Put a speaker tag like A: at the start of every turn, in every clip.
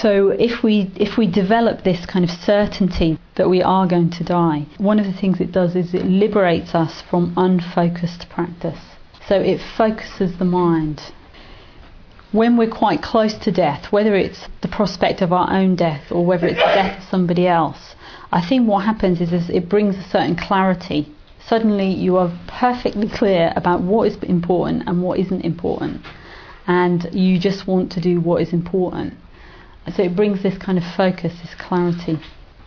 A: So if we develop this kind of certainty that we are going to die, one of the things it does is it liberates us from unfocused practice. So it focuses the mind. When we're quite close to death, whether it's the prospect of our own death or whether it's the death of somebody else, I think what happens is it brings a certain clarity. Suddenly you are perfectly clear about what is important and what isn't important, and you just want to do what is important. So it brings this kind of focus, this clarity.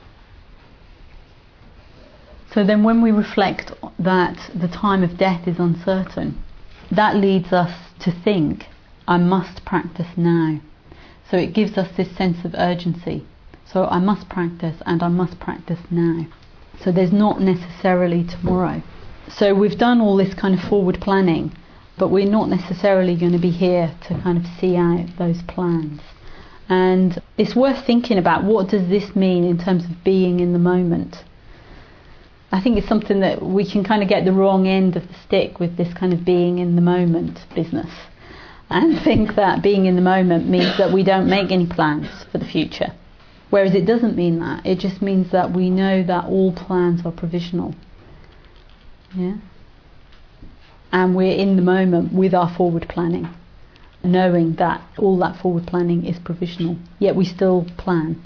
A: So then when we reflect that the time of death is uncertain, that leads us to think, I must practice now. So it gives us this sense of urgency. So I must practice, and I must practice now. So there's not necessarily tomorrow. So we've done all this kind of forward planning, but we're not necessarily going to be here to kind of see out those plans. And it's worth thinking about, what does this mean in terms of being in the moment? I think it's something that we can kind of get the wrong end of the stick with, this kind of being in the moment business, and think that being in the moment means that we don't make any plans for the future. Whereas it doesn't mean that. It just means that we know that all plans are provisional. Yeah? And we're in the moment with our forward planning, knowing that all that forward planning is provisional, yet we still plan.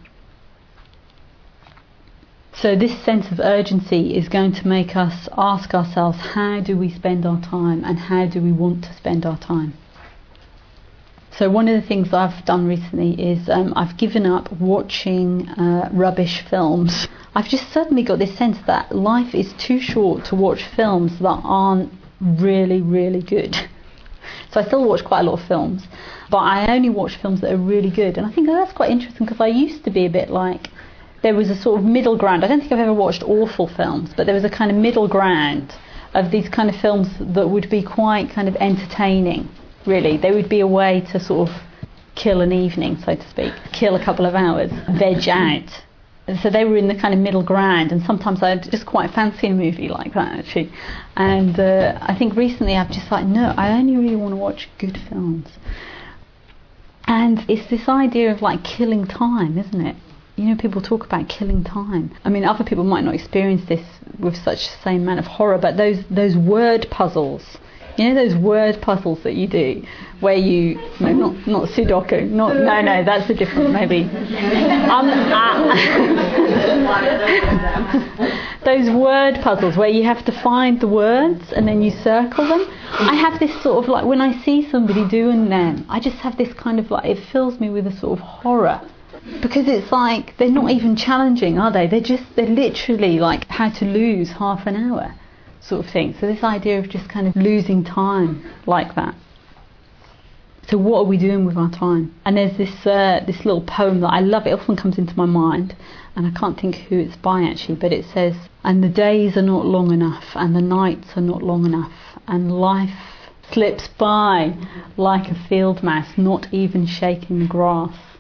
A: So this sense of urgency is going to make us ask ourselves, how do we spend our time, and how do we want to spend our time? So one of the things I've done recently is I've given up watching rubbish films. I've just suddenly got this sense that life is too short to watch films that aren't really, really good. So I still watch quite a lot of films, but I only watch films that are really good. And I think that's quite interesting, because I used to be a bit like, there was a sort of middle ground. I don't think I've ever watched awful films, but there was a kind of middle ground of these kind of films that would be quite kind of entertaining. Really, they would be a way to sort of kill an evening, so to speak, kill a couple of hours, veg out. So they were in the kind of middle ground, and sometimes I'd just quite fancy a movie like that, actually. And I think recently I've just like, no, I only really want to watch good films. And it's this idea of like killing time, isn't it? You know, people talk about killing time. I mean, other people might not experience this with such the same amount of horror, but those word puzzles. You know those word puzzles that you do, where you, no, not Sudoku, no, that's a different, maybe. Those word puzzles where you have to find the words and then you circle them. I have this sort of like, when I see somebody doing them, I just have this kind of like, it fills me with a sort of horror. Because it's like, they're not even challenging, are they? They're literally like how to lose half an hour. Sort of thing. So this idea of just kind of losing time like that. So what are we doing with our time? And there's this little poem that I love. It often comes into my mind, and I can't think who it's by actually, but it says, and the days are not long enough, and the nights are not long enough, and life slips by like a field mouse, not even shaking the grass.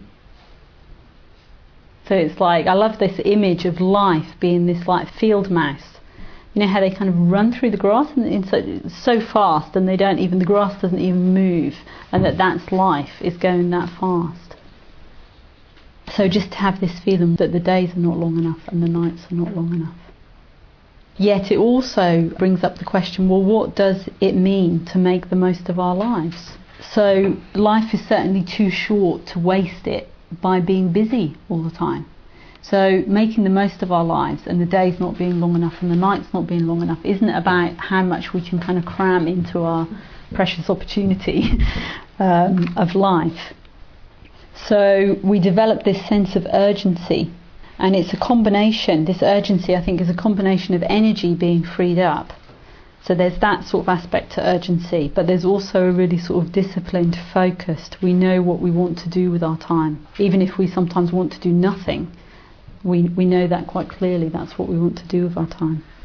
A: So it's like, I love this image of life being this like field mouse. You know how they kind of run through the grass and so fast, and the grass doesn't even move, and that's life, is going that fast. So just to have this feeling that the days are not long enough and the nights are not long enough. Yet it also brings up the question, well, what does it mean to make the most of our lives? So life is certainly too short to waste it by being busy all the time. So making the most of our lives, and the days not being long enough and the nights not being long enough, isn't about how much we can kind of cram into our precious opportunity of life. So we develop this sense of urgency, and it's a combination, this urgency I think is a combination of energy being freed up. So there's that sort of aspect to urgency, but there's also a really sort of disciplined, focused, we know what we want to do with our time. Even if we sometimes want to do nothing, we know that quite clearly, that's what we want to do with our time.